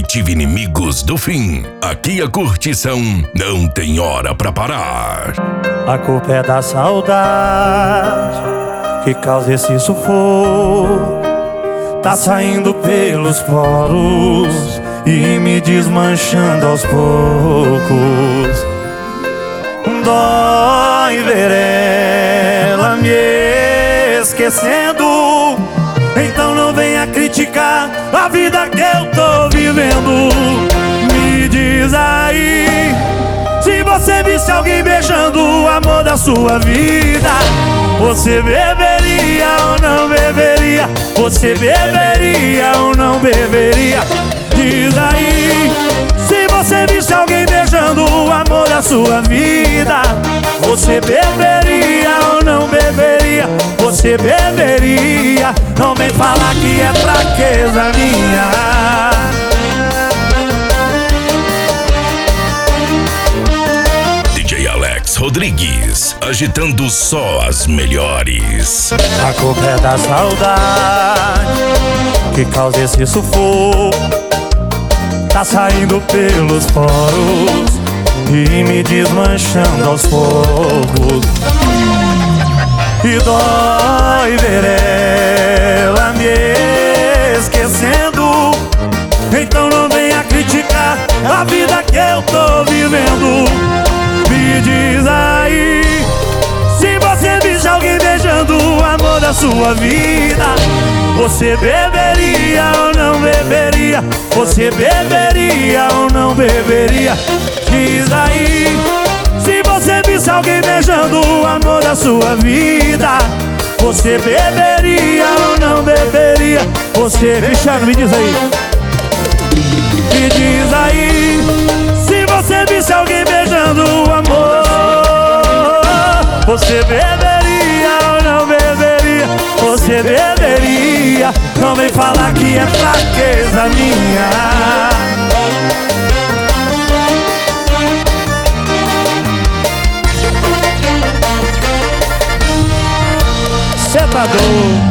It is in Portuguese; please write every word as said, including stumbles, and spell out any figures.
Detetive Inimigos do Fim. Aqui a curtição não tem hora pra parar. A culpa é da saudade que causa esse sufoco. Tá saindo pelos poros e me desmanchando aos poucos. Dói ver ela me esquecendo. Então não venha criticar a vida que eu tô vivendo. Me diz aí, se você visse alguém beijando o amor da sua vida, você beberia ou não beberia? Você beberia ou não beberia? Diz aí, se você visse alguém beijando o amor da sua vida, você beberia ou não beberia? Você beberia? Não vem falar que é fraqueza minha. D J Alex Rodrigues, agitando só as melhores. A culpa é da saudade que causa esse sufoco. Tá saindo pelos poros e me desmanchando aos poucos. E dói ver ela me esquecendo. Então não venha criticar a vida que eu tô vivendo. Me diz aí, se você visse alguém beijando o amor da sua vida, você beberia ou não beberia? Você beberia ou não beberia? Diz aí, se você visse alguém beijando o amor da sua vida, você beberia ou não beberia? Você, Cristiano, me diz aí. Me diz aí, se você visse alguém beijando o amor, você beberia ou não beberia? Você beberia? Não vem falar que é fraqueza minha. Cê tá doido?